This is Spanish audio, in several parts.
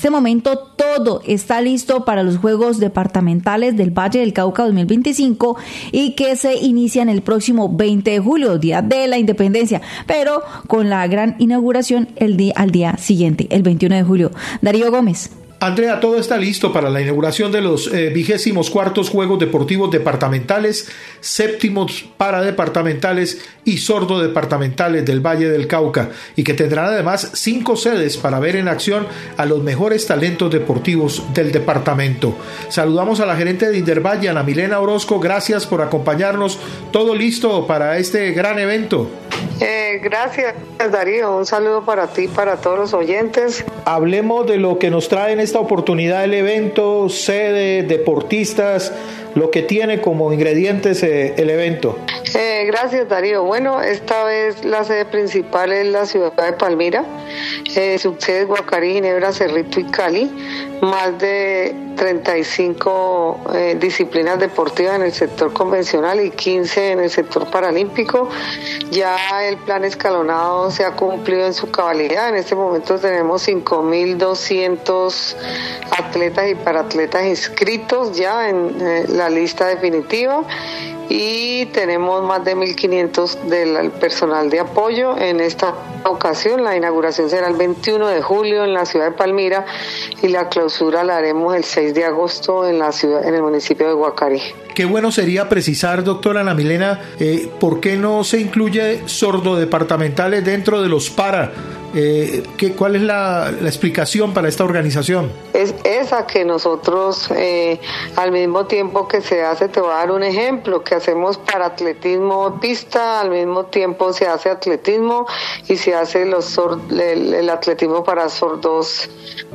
este momento todo está listo para los Juegos Departamentales del Valle del Cauca 2025 y que se inician el próximo 20 de julio, Día de la Independencia, pero con la gran inauguración al día siguiente, el 21 de julio. Darío Gómez. Andrea, todo está listo para la inauguración de los 24º Juegos Deportivos Departamentales, 7º Paradepartamentales y Sordodepartamentales del Valle del Cauca, y que tendrán además 5 sedes para ver en acción a los mejores talentos deportivos del departamento. Saludamos a la gerente de Indervalle, Ana Milena Orozco. Gracias por acompañarnos. Todo listo para este gran evento. Gracias, Darío. Un saludo para ti y para todos los oyentes. Hablemos de lo que nos trae en esta oportunidad el evento, sede, deportistas, lo que tiene como ingredientes el evento. Gracias, Darío. Bueno, esta vez la sede principal es la ciudad de Palmira, subsedes Guacarí, Ginebra, Cerrito y Cali, más de 35 disciplinas deportivas en el sector convencional y 15 en el sector paralímpico. Ya el plan escalonado se ha cumplido en su cabalidad. En este momento tenemos 5.200 atletas y paratletas inscritos ya en la lista definitiva, y tenemos más de 1.500 del personal de apoyo. En esta ocasión la inauguración será el 21 de julio en la ciudad de Palmira y la clausura la haremos el 6 de agosto en el municipio de Guacarí. Qué bueno sería precisar, doctora Ana Milena, ¿por qué no se incluye sordodepartamentales dentro de los para? ¿Cuál es la explicación para esta organización? Es esa que nosotros, al mismo tiempo que se hace, te voy a dar un ejemplo, que hacemos para atletismo pista, al mismo tiempo se hace atletismo y se hace el atletismo para sordos.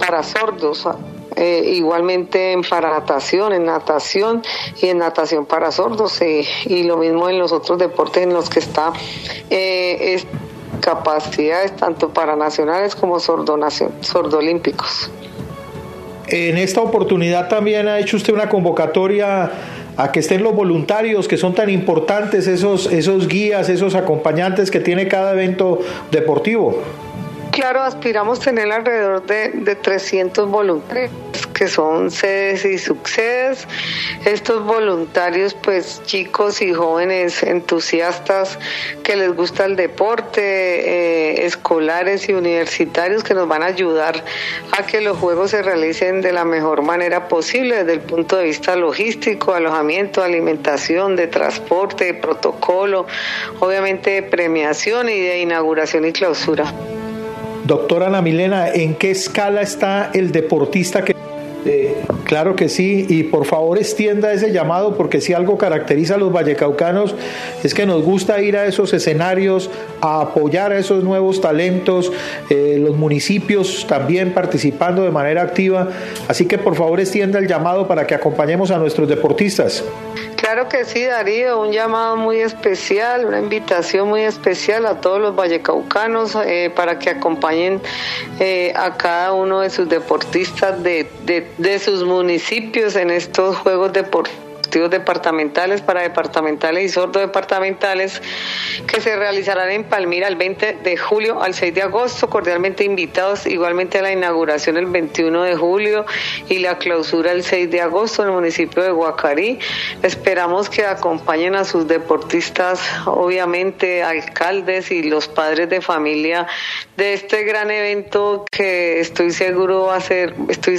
Igualmente para natación, en natación y en natación para sordos, y lo mismo en los otros deportes en los que está capacidades tanto para nacionales como sordolímpicos. En esta oportunidad también ha hecho usted una convocatoria a que estén los voluntarios, que son tan importantes, esos guías, esos acompañantes que tiene cada evento deportivo. Claro, aspiramos tener alrededor de 300 voluntarios, que son sedes y subsedes. Estos voluntarios, pues chicos y jóvenes entusiastas que les gusta el deporte, escolares y universitarios, que nos van a ayudar a que los juegos se realicen de la mejor manera posible desde el punto de vista logístico, alojamiento, alimentación, de transporte, de protocolo, obviamente de premiación y de inauguración y clausura. Doctora Ana Milena, ¿en qué escala está el deportista que... Claro que sí, y por favor extienda ese llamado, porque si algo caracteriza a los vallecaucanos es que nos gusta ir a esos escenarios, a apoyar a esos nuevos talentos, los municipios también participando de manera activa, así que por favor extienda el llamado para que acompañemos a nuestros deportistas. Claro que sí, Darío, un llamado muy especial, una invitación muy especial a todos los vallecaucanos para que acompañen a cada uno de sus deportistas de sus municipios en estos Juegos Deportivos departamentales, paradepartamentales y sordodepartamentales que se realizarán en Palmira el 20 de julio al 6 de agosto. Cordialmente invitados igualmente a la inauguración el 21 de julio y la clausura el 6 de agosto en el municipio de Guacarí. Esperamos que acompañen a sus deportistas, obviamente alcaldes y los padres de familia de este gran evento que estoy segura va a ser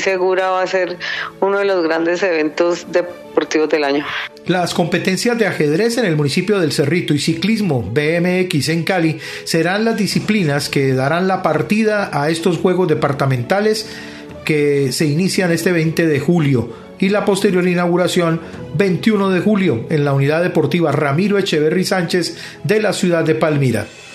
uno de los grandes eventos deportivos del año. Las competencias de ajedrez en el municipio del Cerrito y ciclismo BMX en Cali serán las disciplinas que darán la partida a estos Juegos Departamentales que se inician este 20 de julio y la posterior inauguración 21 de julio en la Unidad Deportiva Ramiro Echeverry Sánchez de la ciudad de Palmira.